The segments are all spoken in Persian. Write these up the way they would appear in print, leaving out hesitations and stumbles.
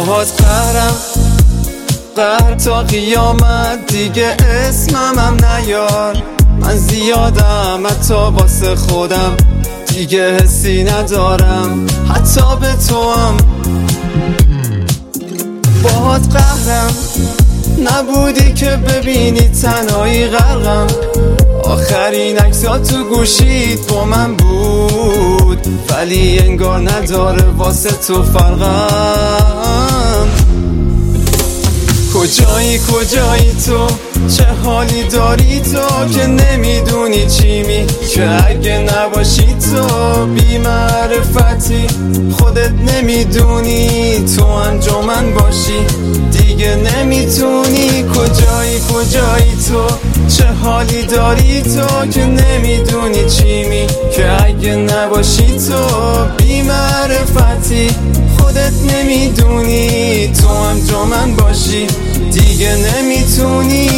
باهات قهر تا قیامت، دیگه اسمم نیار. من زیادم حتی واسه خودم، دیگه حسی ندارم حتی به تو هم. باهات قهرم، نبودی که ببینی تنهایی غرقم. آخرین عکس‌ها تو گوشیت با من بود، ولی انگار نداره واسه تو فرقم. کجایی تو؟ چه حالی داری تو که نمیدونی چی می؟ که اگه نباشی تو بی معرفتی، خودت نمیدونی تو انجامن باشی دیگه نمیتونی. کجایی تو؟ چه حالی داری تو که نمیدونی چی می؟ که اگه نباشی تو بی معرفتی، خودت نمیدونی تو انجامن باشی دیگه نمیتونی.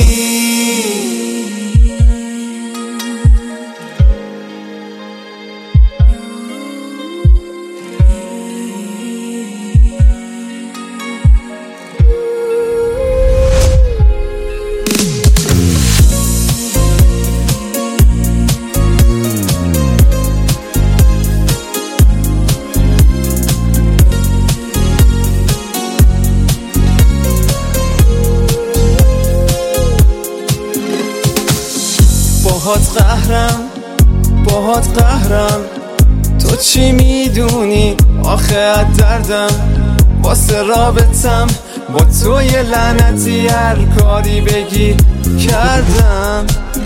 باهات قهرم، تو چی میدونی آخه از دردم؟ واسه رابطم با تو یه لعنتی هر کاری بگی کردم.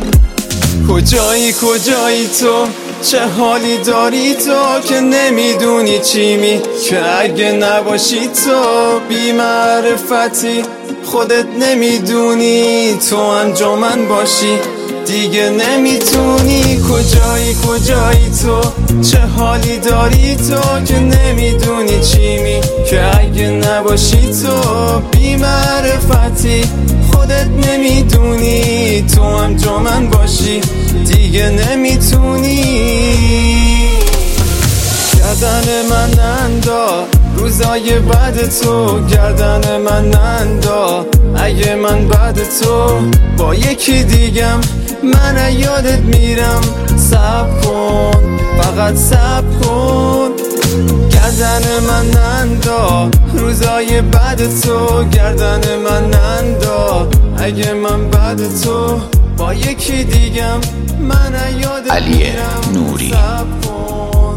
کجایی تو؟ چه حالی داری تو که نمیدونی چی می؟ که اگه نباشی تو بی معرفتی، خودت نمیدونی تو انجامن باشی دیگه نمیتونی. کجایی تو؟ چه حالی داری تو که نمیدونی چی می؟ که اگه نباشی تو بی معرفتی، خودت نمیدونی تو انجامن باشی دیگه نمیتونی. گردن من نندا روزای بعد تو، گردن من نندا اگه من بعد تو با یکی دیگم من یادت میرم. صبر کن، فقط صبر کن. گردن من نندا روزای بعد تو، گردن من نندا اگه من بعد تو با یکی دیگم من یادت علی میرم. نوری. صبر کن.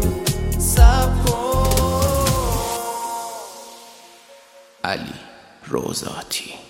علی روزاتی.